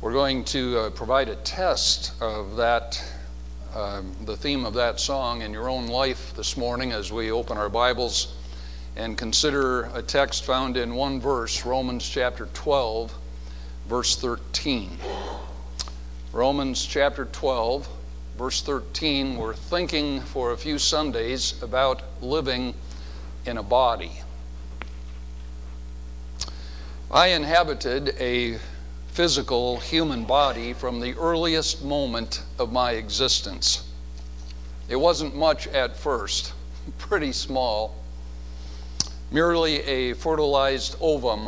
We're going to provide a test of that, the theme of that song in your own life this morning as we open our Bibles and consider a text found in one verse, Romans chapter 12, verse 13. Romans chapter 12, verse 13, we're thinking for a few Sundays about living in a body. I inhabited a physical human body from the earliest moment of my existence. It wasn't much at first, pretty small, merely a fertilized ovum,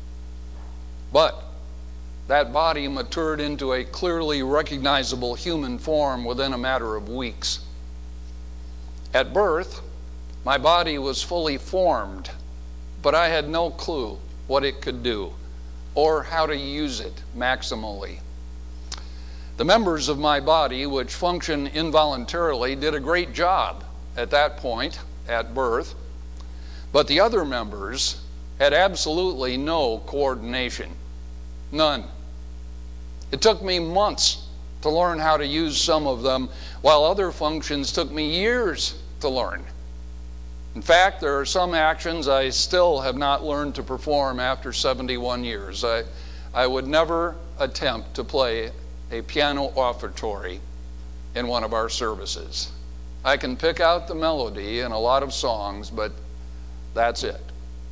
but that body matured into a clearly recognizable human form within a matter of weeks. At birth, my body was fully formed, but I had no clue what it could do or how to use it maximally. The members of my body, which function involuntarily, did a great job at that point, at birth, but the other members had absolutely no coordination. None. It took me months to learn how to use some of them, while other functions took me years to learn. In fact, there are some actions I still have not learned to perform after 71 years. I would never attempt to play a piano offertory in one of our services. I can pick out the melody in a lot of songs, but that's it.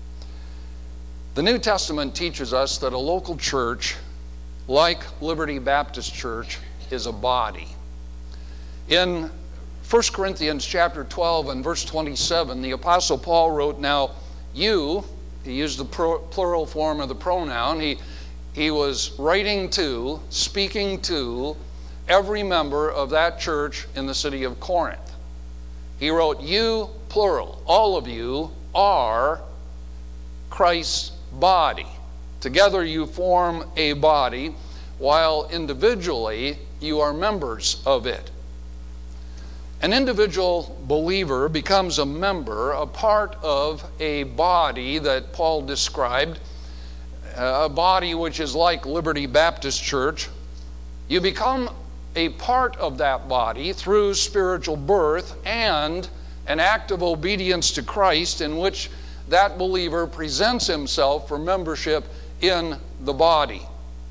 The New Testament teaches us that a local church, like Liberty Baptist Church, is a body. In 1 Corinthians chapter 12 and verse 27, the Apostle Paul wrote, "Now you," he used the plural form of the pronoun, he was writing to, speaking to every member of that church in the city of Corinth. He wrote, "You," plural, "all of you are Christ's body. Together you form a body, while individually you are members of it." An individual believer becomes a member, a part of a body that Paul described, a body which is like Liberty Baptist Church. You become a part of that body through spiritual birth and an act of obedience to Christ in which that believer presents himself for membership in the body.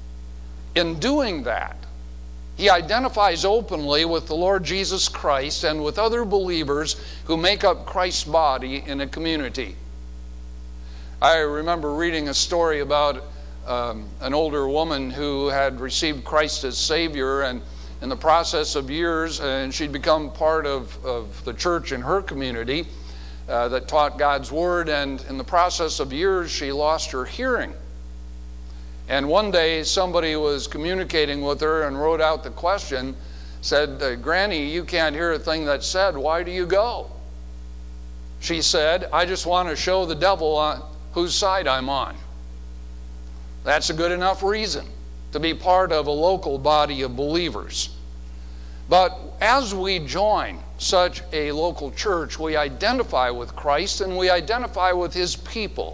In doing that, he identifies openly with the Lord Jesus Christ and with other believers who make up Christ's body in a community. I remember reading a story about an older woman who had received Christ as Savior, and in the process of years, and she'd become part of the church in her community that taught God's Word, and in the process of years she lost her hearing. And one day somebody was communicating with her and wrote out the question, said, "Granny, you can't hear a thing that's said. Why do you go?" She said, "I just want to show the devil on whose side I'm on." That's a good enough reason to be part of a local body of believers. But as we join such a local church, we identify with Christ and we identify with His people.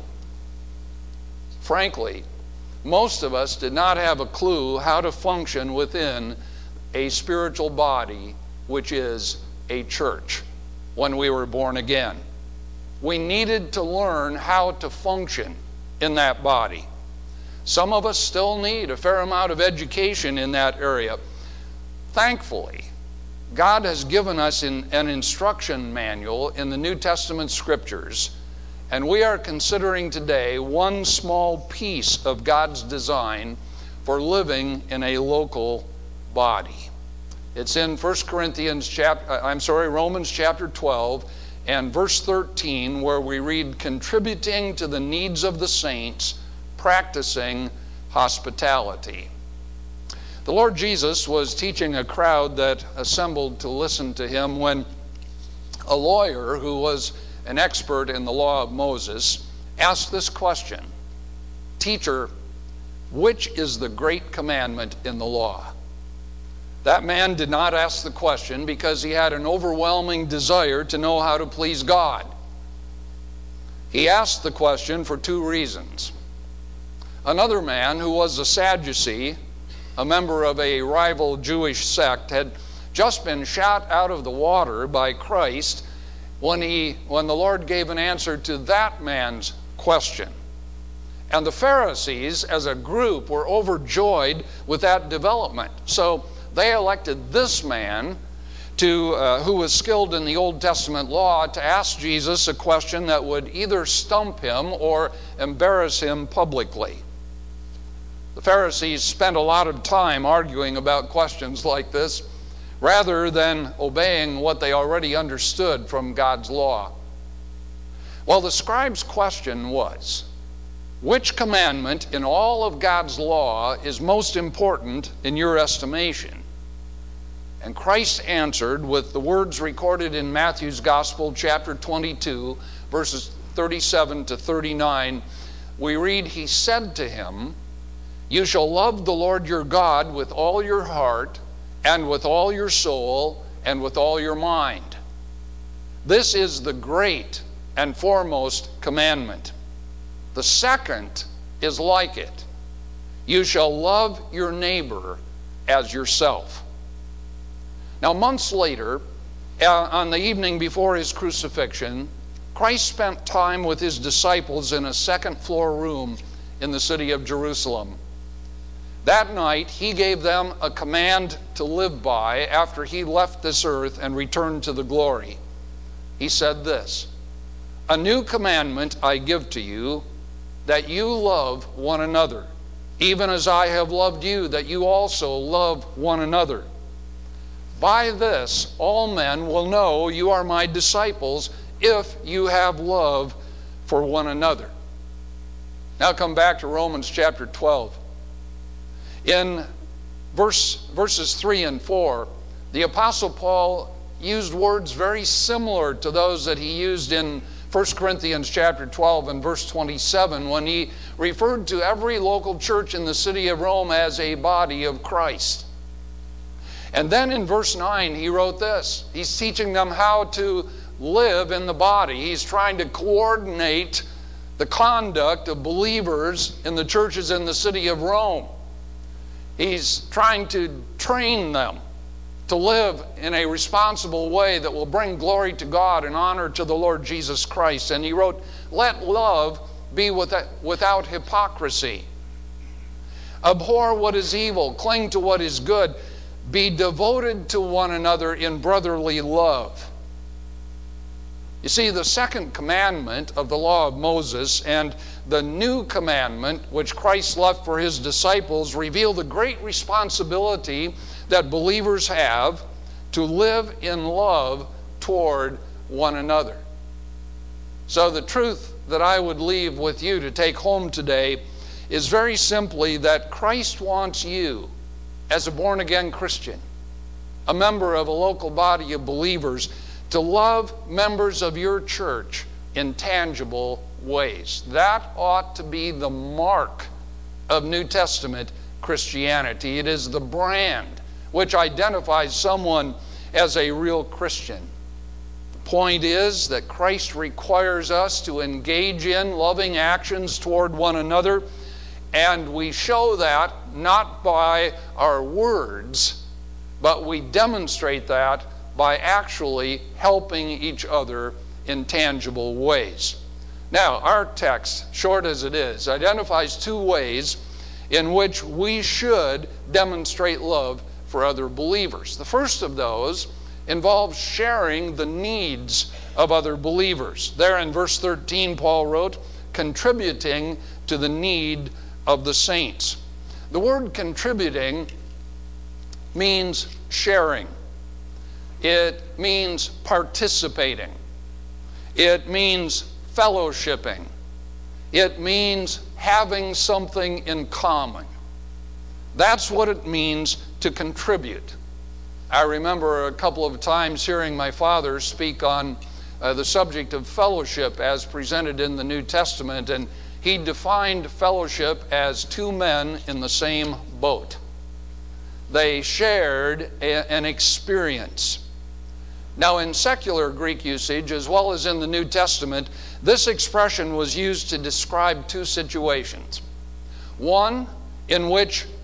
Frankly, most of us did not have a clue how to function within a spiritual body, which is a church, when we were born again. We needed to learn how to function in that body. Some of us still need a fair amount of education in that area. Thankfully, God has given us an instruction manual in the New Testament Scriptures, and we are considering today one small piece of God's design for living in a local body. It's in Romans chapter 12 and verse 13, where we read, "Contributing to the needs of the saints, practicing hospitality." The Lord Jesus was teaching a crowd that assembled to listen to him when a lawyer who was an expert in the law of Moses asked this question, "Teacher, which is the great commandment in the law?" That man did not ask the question because he had an overwhelming desire to know how to please God. He asked the question for two reasons. Another man who was a Sadducee a member of a rival Jewish sect, had just been shot out of the water by Christ when the Lord gave an answer to that man's question. And the Pharisees, as a group, were overjoyed with that development. So they elected this man, who was skilled in the Old Testament law, to ask Jesus a question that would either stump him or embarrass him publicly. The Pharisees spent a lot of time arguing about questions like this, rather than obeying what they already understood from God's law. Well, the scribe's question was, which commandment in all of God's law is most important in your estimation? And Christ answered with the words recorded in Matthew's Gospel, chapter 22, verses 37 to 39. We read, he said to him, you shall love the Lord your God with all your heart, and with all your soul, and with all your mind. This is the great and foremost commandment. The second is like it. You shall love your neighbor as yourself. Now, months later, on the evening before his crucifixion, Christ spent time with his disciples in a second-floor room in the city of Jerusalem. That night, he gave them a command to live by after he left this earth and returned to the glory. He said this, a new commandment I give to you, that you love one another, even as I have loved you, that you also love one another. By this, all men will know you are my disciples, if you have love for one another. Now come back to Romans chapter 12. In verses 3 and 4, the Apostle Paul used words very similar to those that he used in 1 Corinthians chapter 12 and verse 27 when he referred to every local church in the city of Rome as a body of Christ. And then in verse 9 he wrote this. He's teaching them how to live in the body. He's trying to coordinate the conduct of believers in the churches in the city of Rome. He's trying to train them to live in a responsible way that will bring glory to God and honor to the Lord Jesus Christ. And he wrote, let love be without hypocrisy. Abhor what is evil, cling to what is good, be devoted to one another in brotherly love. You see, the second commandment of the law of Moses and the new commandment which Christ left for his disciples reveal the great responsibility that believers have to live in love toward one another. So the truth that I would leave with you to take home today is very simply that Christ wants you, as a born-again Christian, a member of a local body of believers, to love members of your church in tangible ways. That ought to be the mark of New Testament Christianity. It is the brand which identifies someone as a real Christian. The point is that Christ requires us to engage in loving actions toward one another, and we show that not by our words, but we demonstrate that by actually helping each other in tangible ways. Now, our text, short as it is, identifies two ways in which we should demonstrate love for other believers. The first of those involves sharing the needs of other believers. There in verse 13, Paul wrote, contributing to the need of the saints. The word contributing means sharing. It means participating. It means fellowshipping. It means having something in common. That's what it means to contribute. I remember a couple of times hearing my father speak on the subject of fellowship as presented in the New Testament, and he defined fellowship as two men in the same boat. They shared an experience. Now, in secular Greek usage, as well as in the New Testament, this expression was used to describe two situations. One in which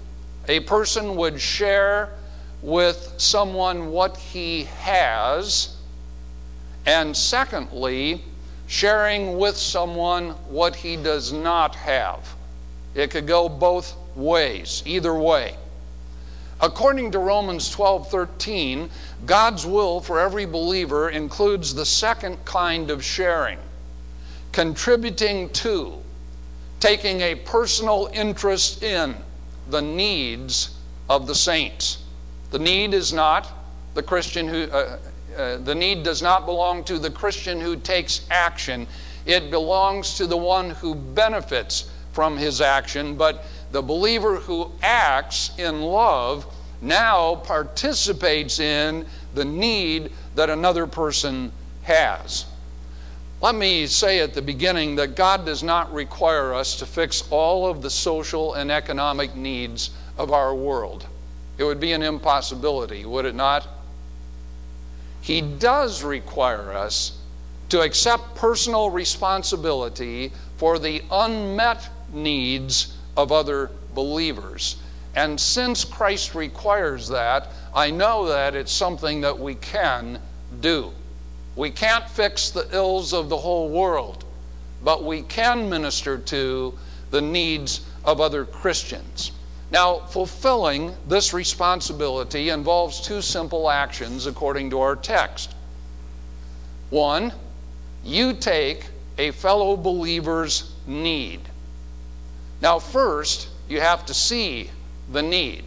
a person would share with someone what he has, and secondly, sharing with someone what he does not have. It could go both ways, either way. According to Romans 12:13, God's will for every believer includes the second kind of sharing, contributing to, taking a personal interest in the needs of the saints. The need is not the Christian who the need does not belong to the Christian who takes action. It belongs to the one who benefits from his action, but the believer who acts in love now participates in the need that another person has. Let me say at the beginning that God does not require us to fix all of the social and economic needs of our world. It would be an impossibility, would it not? He does require us to accept personal responsibility for the unmet needs of other believers. And since Christ requires that, I know that it's something that we can do. We can't fix the ills of the whole world, but we can minister to the needs of other Christians. Now, fulfilling this responsibility involves two simple actions according to our text. One, you take a fellow believer's need. Now, first, you have to see the need.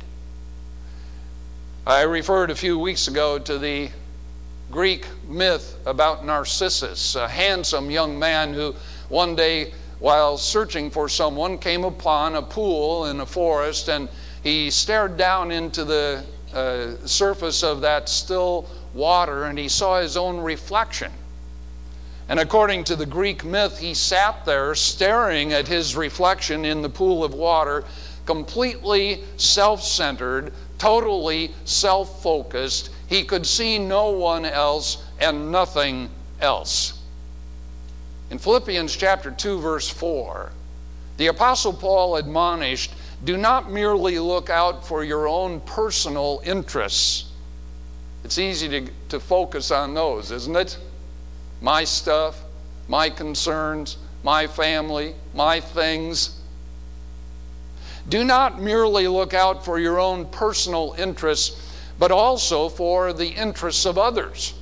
I referred a few weeks ago to the Greek myth about Narcissus, a handsome young man who one day, while searching for someone, came upon a pool in a forest, and he stared down into the surface of that still water, and he saw his own reflection. And according to the Greek myth, he sat there staring at his reflection in the pool of water, completely self-centered, totally self-focused. He could see no one else and nothing else. In Philippians chapter 2, verse 4, the Apostle Paul admonished, do not merely look out for your own personal interests. It's easy to focus on those, isn't it? My stuff, my concerns, my family, my things. Do not merely look out for your own personal interests, but also for the interests of others.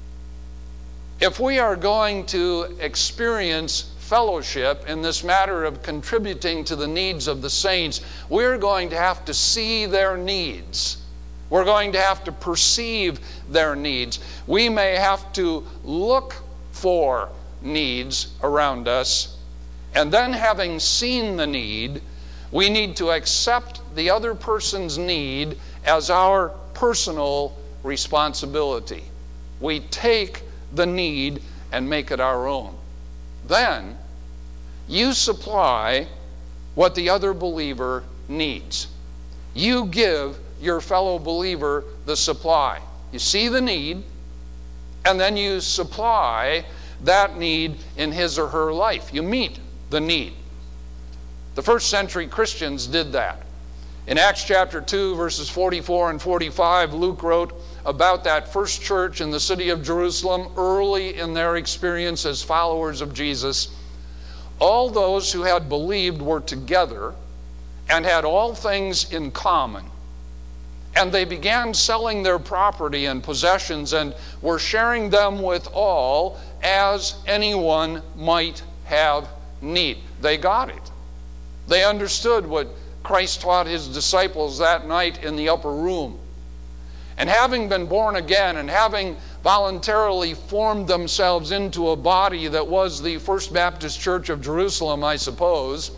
If we are going to experience fellowship in this matter of contributing to the needs of the saints, we're going to have to see their needs. We're going to have to perceive their needs. We may have to look for needs around us, and then having seen the need, we need to accept the other person's need as our personal responsibility. We take the need and make it our own. Then you supply what the other believer needs. You give your fellow believer the supply. You see the need, and then you supply that need in his or her life. You meet the need. The first century Christians did that. In Acts chapter 2, verses 44 and 45, Luke wrote about that first church in the city of Jerusalem early in their experience as followers of Jesus. All those who had believed were together and had all things in common. And they began selling their property and possessions and were sharing them with all as anyone might have need. They got it. They understood what Christ taught his disciples that night in the upper room. And having been born again and having voluntarily formed themselves into a body that was the First Baptist Church of Jerusalem, I suppose,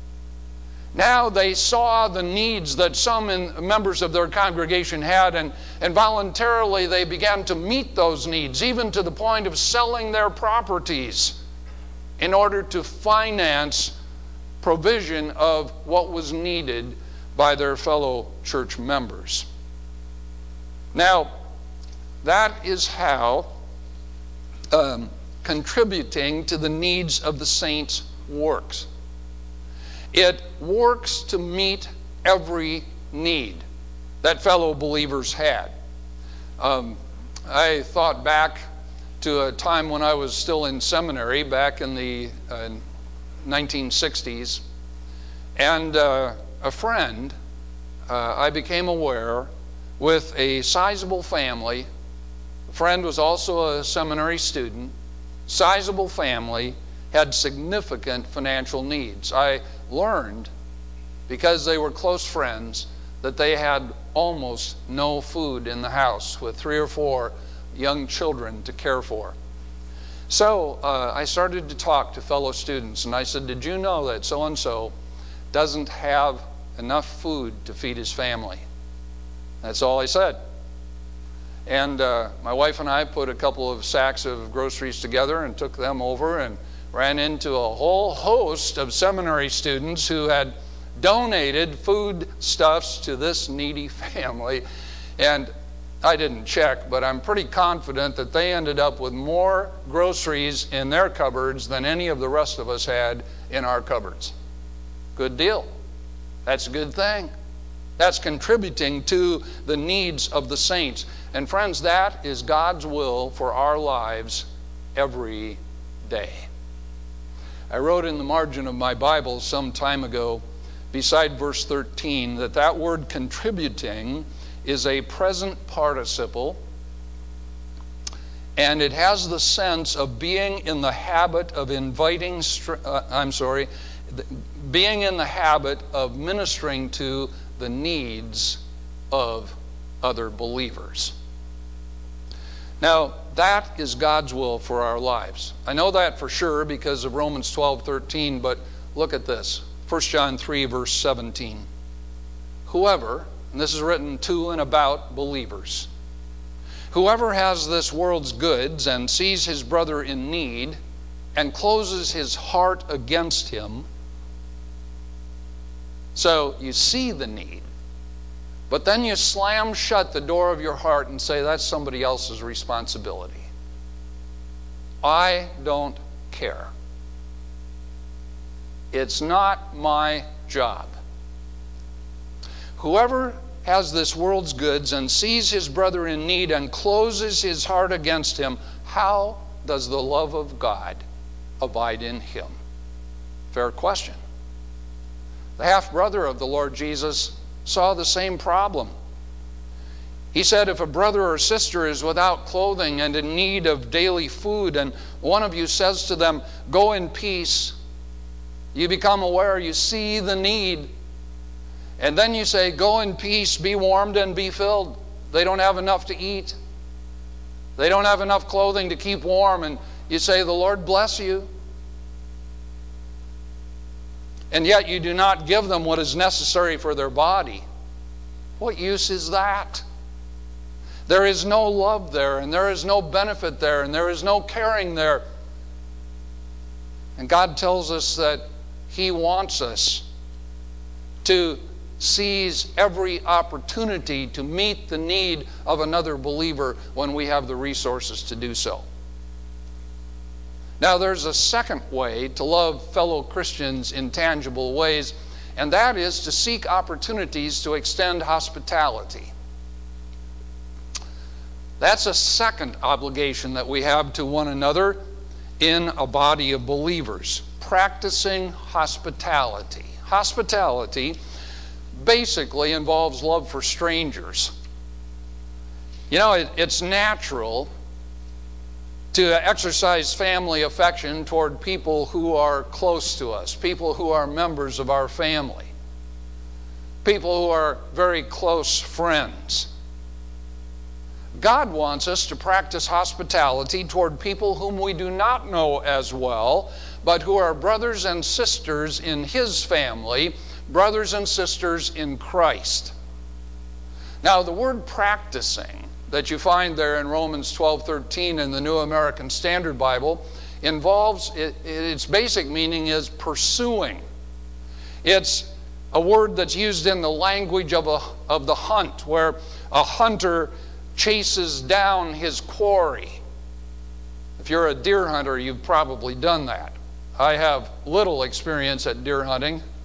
now they saw the needs that some members of their congregation had, and voluntarily they began to meet those needs, even to the point of selling their properties in order to finance provision of what was needed by their fellow church members. Now, that is how contributing to the needs of the saints works. It works to meet every need that fellow believers had. I thought back to a time when I was still in seminary back in the 1960s, and a friend I became aware with a sizable family. The friend was also a seminary student. Sizable family, had significant financial needs. I learned, because they were close friends, that they had almost no food in the house with 3 or 4 young children to care for. So I started to talk to fellow students, and I said, did you know that so-and-so doesn't have enough food to feed his family? That's all I said. And my wife and I put a couple of sacks of groceries together and took them over and ran into a whole host of seminary students who had donated foodstuffs to this needy family. And I didn't check, but I'm pretty confident that they ended up with more groceries in their cupboards than any of the rest of us had in our cupboards. Good deal. That's a good thing. That's contributing to the needs of the saints. And friends, that is God's will for our lives every day. I wrote in the margin of my Bible some time ago, beside verse 13, that word contributing is a present participle, and it has the sense of being in the habit of being in the habit of ministering to the needs of other believers. Now, that is God's will for our lives. I know that for sure because of Romans 12:13, but look at this. 1 John 3, verse 17. Whoever, and this is written to and about believers, whoever has this world's goods and sees his brother in need and closes his heart against him. So you see the need, but then you slam shut the door of your heart and say, that's somebody else's responsibility. I don't care. It's not my job. Whoever has this world's goods and sees his brother in need and closes his heart against him, how does the love of God abide in him? Fair question. The half-brother of the Lord Jesus saw the same problem. He said, if a brother or sister is without clothing and in need of daily food, and one of you says to them, go in peace, you become aware, you see the need, and then you say, go in peace, be warmed and be filled. They don't have enough to eat. They don't have enough clothing to keep warm, and you say, the Lord bless you. And yet you do not give them what is necessary for their body. What use is that? There is no love there, and there is no benefit there, and there is no caring there. And God tells us that He wants us to seize every opportunity to meet the need of another believer when we have the resources to do so. Now, there's a second way to love fellow Christians in tangible ways, and that is to seek opportunities to extend hospitality. That's a second obligation that we have to one another in a body of believers, practicing hospitality. Hospitality basically involves love for strangers. You know, it's natural to exercise family affection toward people who are close to us, people who are members of our family, people who are very close friends. God wants us to practice hospitality toward people whom we do not know as well, but who are brothers and sisters in His family, brothers and sisters in Christ. Now, the word practicing that you find there in Romans 12:13 in the New American Standard Bible involves, its basic meaning is pursuing. It's a word that's used in the language of the hunt, where a hunter chases down his quarry. If you're a deer hunter, you've probably done that. I have little experience at deer hunting,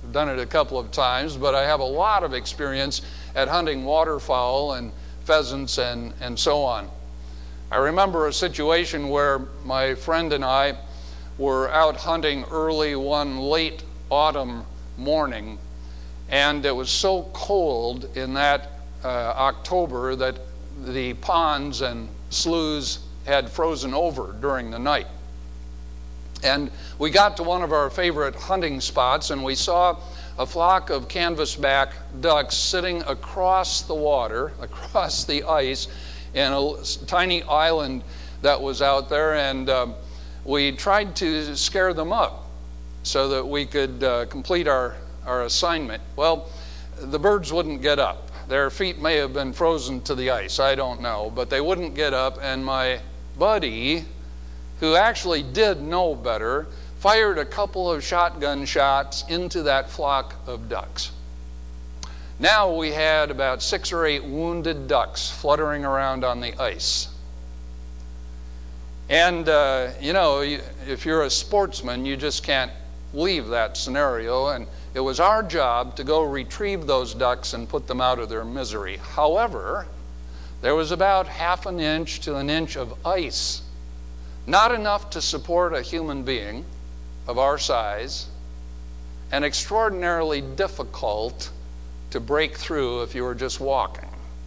done it a couple of times, but I have a lot of experience at hunting waterfowl and pheasants and so on. I remember a situation where my friend and I were out hunting early one late autumn morning, and it was so cold in that October that the ponds and sloughs had frozen over during the night. And we got to one of our favorite hunting spots, and we saw a flock of canvasback ducks sitting across the water, across the ice, in a tiny island that was out there, and we tried to scare them up so that we could complete our assignment. Well, the birds wouldn't get up. Their feet may have been frozen to the ice, I don't know, but they wouldn't get up, and my buddy, who actually did know better, fired a couple of shotgun shots into that flock of ducks. Now we had about 6 or 8 wounded ducks fluttering around on the ice. And, if you're a sportsman, you just can't leave that scenario. And it was our job to go retrieve those ducks and put them out of their misery. However, there was about half an inch to an inch of ice. Not enough to support a human being of our size, and extraordinarily difficult to break through if you were just walking.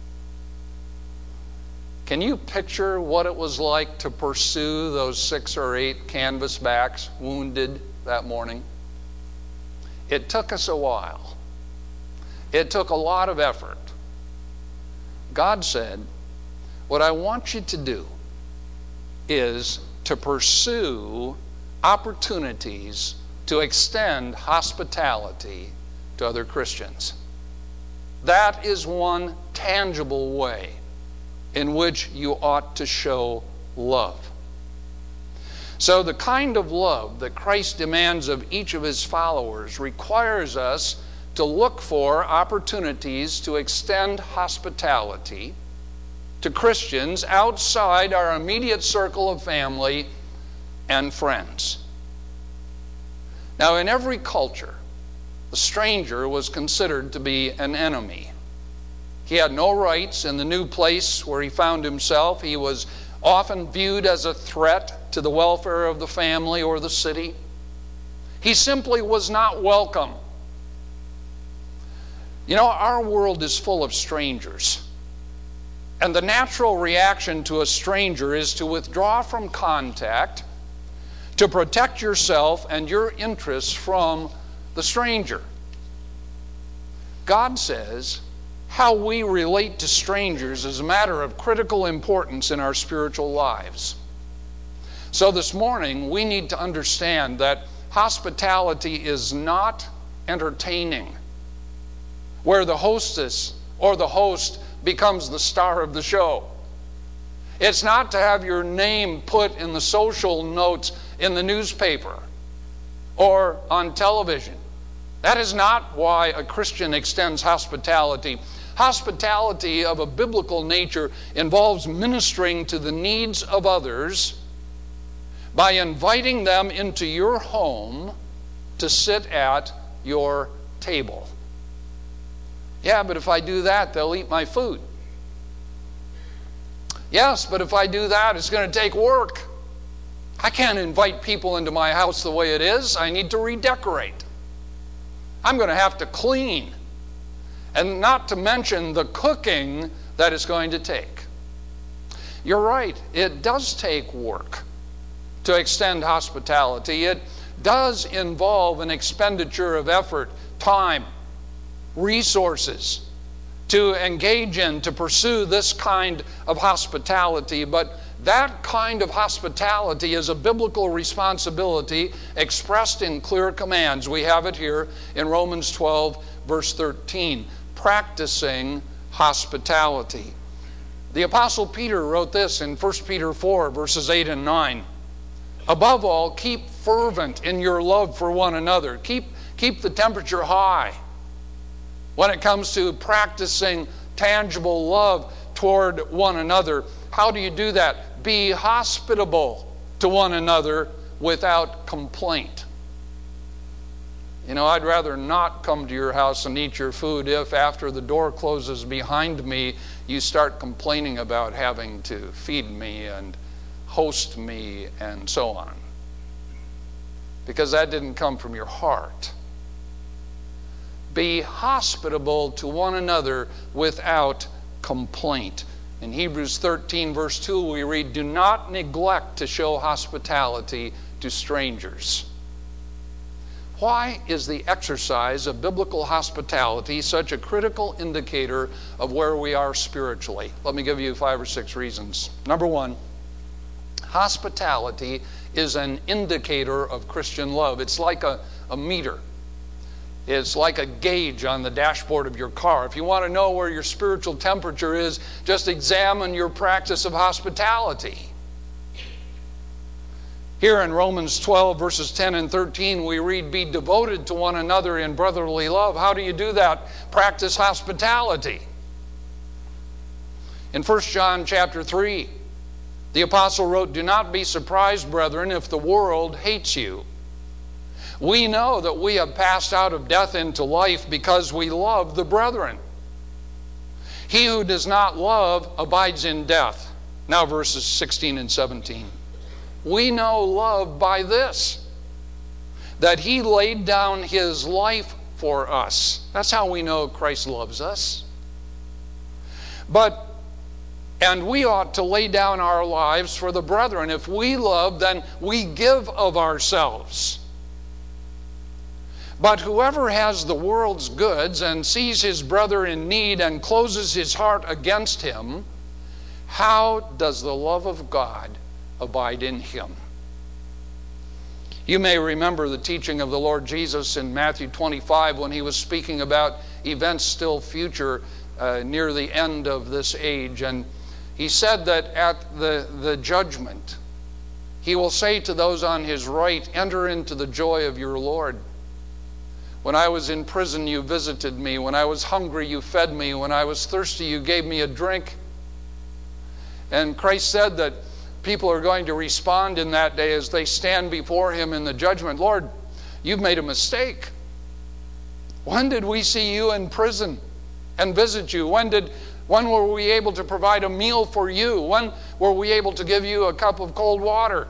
Can you picture what it was like to pursue those 6 or 8 canvasbacks wounded that morning? It took us a while. It took a lot of effort. God said, what I want you to do is to pursue opportunities to extend hospitality to other Christians. That is one tangible way in which you ought to show love. So the kind of love that Christ demands of each of his followers requires us to look for opportunities to extend hospitality to Christians outside our immediate circle of family and friends. Now, in every culture, the stranger was considered to be an enemy. He had no rights in the new place where he found himself. He was often viewed as a threat to the welfare of the family or the city. He simply was not welcome. You know, our world is full of strangers. And the natural reaction to a stranger is to withdraw from contact, to protect yourself and your interests from the stranger. God says how we relate to strangers is a matter of critical importance in our spiritual lives. So this morning, we need to understand that hospitality is not entertaining, where the hostess or the host becomes the star of the show. It's not to have your name put in the social notes in the newspaper or on television. That is not why a Christian extends hospitality. Hospitality of a biblical nature involves ministering to the needs of others by inviting them into your home to sit at your table. Yeah, but if I do that, they'll eat my food. Yes, but if I do that, it's going to take work. I can't invite people into my house the way it is. I need to redecorate. I'm going to have to clean. And not to mention the cooking that it's going to take. You're right, it does take work to extend hospitality. It does involve an expenditure of effort, time, resources to engage in, to pursue this kind of hospitality. But that kind of hospitality is a biblical responsibility expressed in clear commands. We have it here in Romans 12, verse 13. Practicing hospitality. The Apostle Peter wrote this in 1 Peter 4, verses 8 and 9. Above all, keep fervent in your love for one another. Keep the temperature high when it comes to practicing tangible love toward one another. How do you do that? Be hospitable to one another without complaint. You know, I'd rather not come to your house and eat your food if after the door closes behind me, you start complaining about having to feed me and host me and so on. Because that didn't come from your heart. Be hospitable to one another without complaint. In Hebrews 13 verse 2 we read, "Do not neglect to show hospitality to strangers." Why is the exercise of biblical hospitality such a critical indicator of where we are spiritually? Let me give you 5 or 6 reasons. Number 1, hospitality is an indicator of Christian love. It's like a meter. It's like a gauge on the dashboard of your car. If you want to know where your spiritual temperature is, just examine your practice of hospitality. Here in Romans 12, verses 10 and 13, we read, "Be devoted to one another in brotherly love." How do you do that? Practice hospitality. In 1 John chapter 3, the apostle wrote, "Do not be surprised, brethren, if the world hates you. We know that we have passed out of death into life because we love the brethren. He who does not love abides in death." Now verses 16 and 17. "We know love by this, that he laid down his life for us." That's how we know Christ loves us. And we ought to lay down our lives for the brethren. If we love, then we give of ourselves. "But whoever has the world's goods and sees his brother in need and closes his heart against him, how does the love of God abide in him?" You may remember the teaching of the Lord Jesus in Matthew 25 when he was speaking about events still future near the end of this age. And he said that at the judgment, he will say to those on his right, "Enter into the joy of your Lord. When I was in prison, you visited me. When I was hungry, you fed me. When I was thirsty, you gave me a drink." And Christ said that people are going to respond in that day as they stand before him in the judgment, "Lord, you've made a mistake. When did we see you in prison and visit you? When were we able to provide a meal for you? When were we able to give you a cup of cold water?"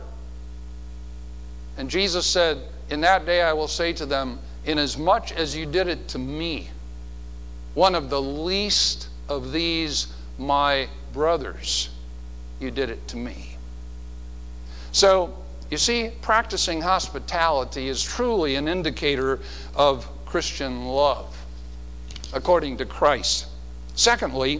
And Jesus said, "In that day I will say to them, inasmuch as you did it to me, one of the least of these my brothers, you did it to me." So, you see, practicing hospitality is truly an indicator of Christian love, according to Christ. Secondly,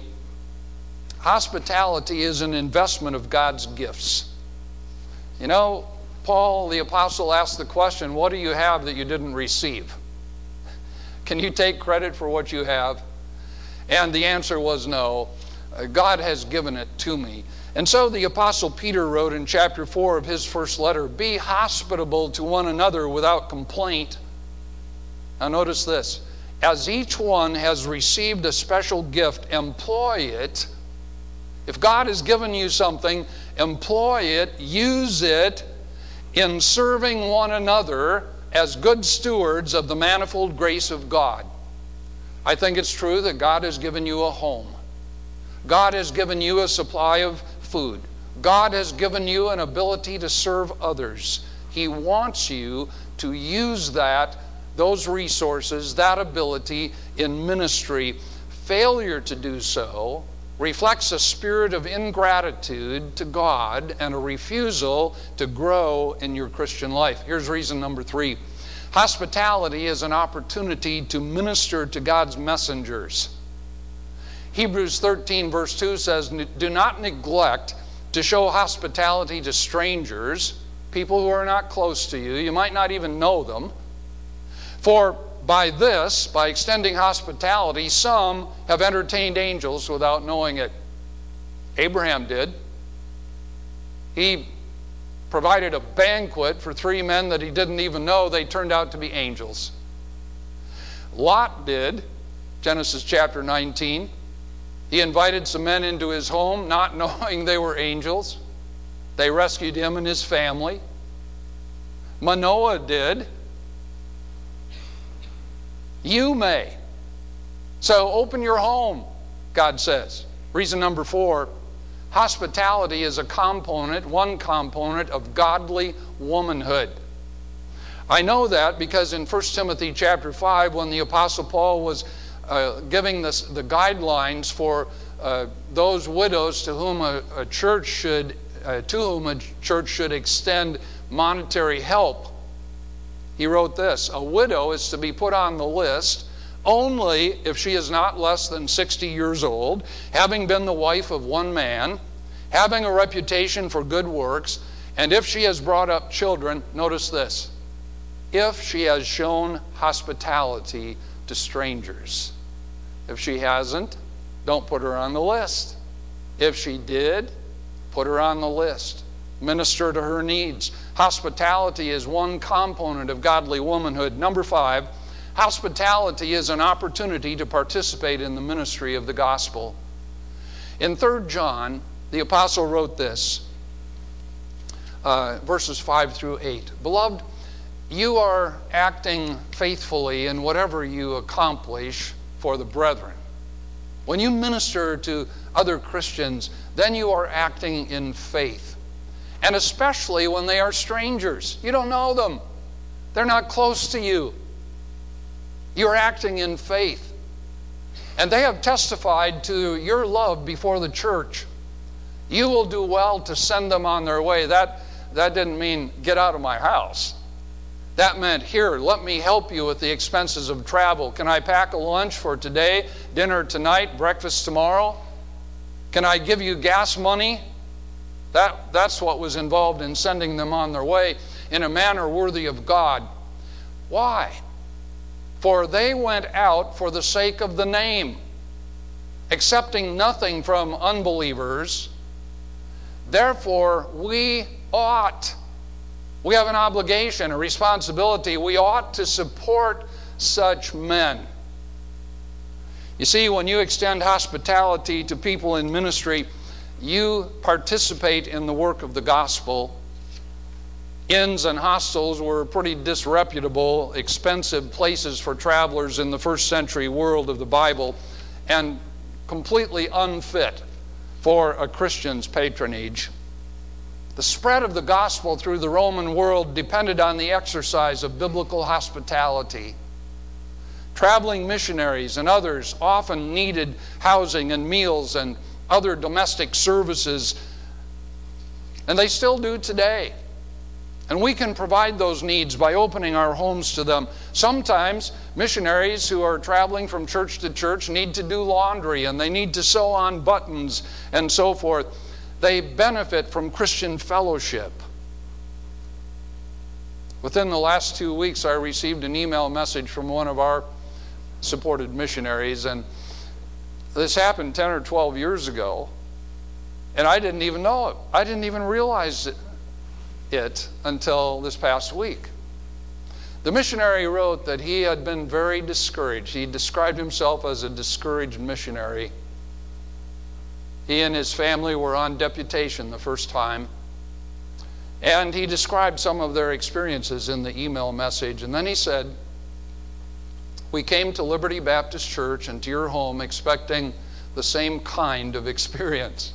hospitality is an investment of God's gifts. You know, Paul the apostle asked the question, "What do you have that you didn't receive? Can you take credit for what you have?" And the answer was no. God has given it to me. And so the apostle Peter wrote in chapter 4 of his first letter, "Be hospitable to one another without complaint." Now notice this. "As each one has received a special gift, employ it." If God has given you something, employ it, use it in serving one another as good stewards of the manifold grace of God. I think it's true that God has given you a home. God has given you a supply of food. God has given you an ability to serve others. He wants you to use those resources, that ability in ministry. Failure to do so reflects a spirit of ingratitude to God and a refusal to grow in your Christian life. Here's reason number 3. Hospitality is an opportunity to minister to God's messengers. Hebrews 13 verse 2 says, "Do not neglect to show hospitality to strangers," people who are not close to you. You might not even know them. "For by extending hospitality, some have entertained angels without knowing it." Abraham did. He provided a banquet for 3 men that he didn't even know. They turned out to be angels. Lot did. Genesis chapter 19. He invited some men into his home, not knowing they were angels. They rescued him and his family. Manoah did. You may. So open your home, God says. Reason number 4, hospitality is one component of godly womanhood. I know that because in 1 Timothy chapter 5, when the Apostle Paul was giving the guidelines for those widows to whom a church should extend monetary help, he wrote this: a widow is to be put on the list only if she is not less than 60 years old, having been the wife of one man, having a reputation for good works, and if she has brought up children, notice this, if she has shown hospitality to strangers. If she hasn't, don't put her on the list. If she did, put her on the list. Minister to her needs. Hospitality is one component of godly womanhood. Number 5, hospitality is an opportunity to participate in the ministry of the gospel. In 3 John, the apostle wrote this, verses 5 through 8. Beloved, you are acting faithfully in whatever you accomplish for the brethren. When you minister to other Christians, then you are acting in faith. And especially when they are strangers. You don't know them. They're not close to you. You're acting in faith. And they have testified to your love before the church. You will do well to send them on their way. That didn't mean get out of my house. That meant, here, let me help you with the expenses of travel. Can I pack a lunch for today, dinner tonight, breakfast tomorrow? Can I give you gas money? That's what was involved in sending them on their way in a manner worthy of God. Why? For they went out for the sake of the name, accepting nothing from unbelievers. Therefore, we have an obligation, a responsibility. We ought to support such men. You see, when you extend hospitality to people in ministry, you participate in the work of the gospel. Inns and hostels were pretty disreputable, expensive places for travelers in the first century world of the Bible, and completely unfit for a Christian's patronage. The spread of the gospel through the Roman world depended on the exercise of biblical hospitality. Traveling missionaries and others often needed housing and meals and other domestic services, and they still do today. And we can provide those needs by opening our homes to them. Sometimes missionaries who are traveling from church to church need to do laundry, and they need to sew on buttons and so forth. They benefit from Christian fellowship. Within the last 2 weeks, I received an email message from one of our supported missionaries, and this happened 10 or 12 years ago, and I didn't even know it. I didn't even realize it until this past week. The missionary wrote that he had been very discouraged. He described himself as a discouraged missionary. He and his family were on deputation the first time, and he described some of their experiences in the email message. And then he said, "We came to Liberty Baptist Church and to your home expecting the same kind of experience,"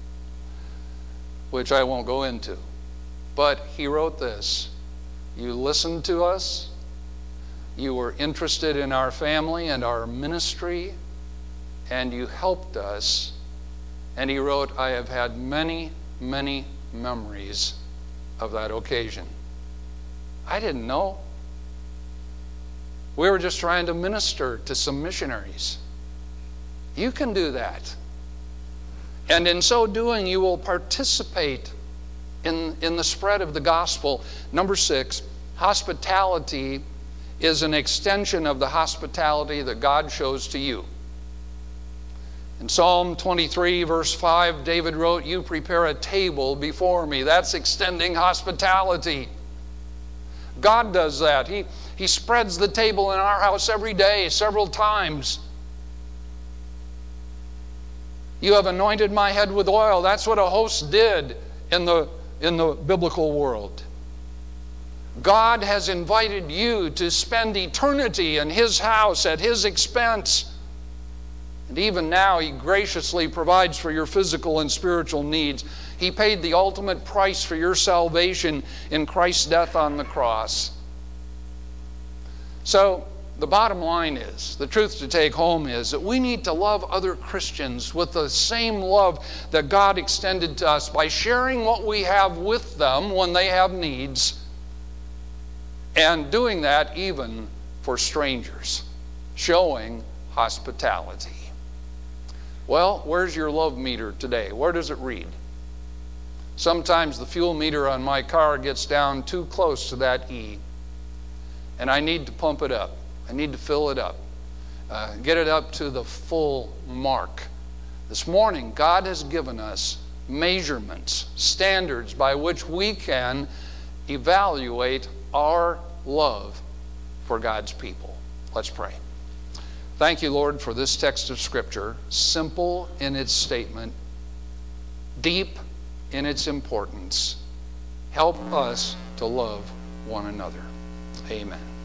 which I won't go into. But he wrote this: "You listened to us, you were interested in our family and our ministry, and you helped us." And he wrote, "I have had many, many memories of that occasion." I didn't know. We were just trying to minister to some missionaries. You can do that. And in so doing, you will participate in the spread of the gospel. Number 6, hospitality is an extension of the hospitality that God shows to you. In Psalm 23, verse 5, David wrote, "You prepare a table before me." That's extending hospitality. God does that. He spreads the table in our house every day, several times. "You have anointed my head with oil." That's what a host did in the biblical world. God has invited you to spend eternity in His house at His expense. And even now, He graciously provides for your physical and spiritual needs. He paid the ultimate price for your salvation in Christ's death on the cross. So, the bottom line is, the truth to take home is that we need to love other Christians with the same love that God extended to us by sharing what we have with them when they have needs, and doing that even for strangers, showing hospitality. Well, where's your love meter today? Where does it read? Sometimes the fuel meter on my car gets down too close to that E, and I need to pump it up. I need to fill it up, get it up to the full mark. This morning, God has given us measurements, standards by which we can evaluate our love for God's people. Let's pray. Thank you, Lord, for this text of Scripture, simple in its statement, deep in its importance. Help us to love one another. Amen.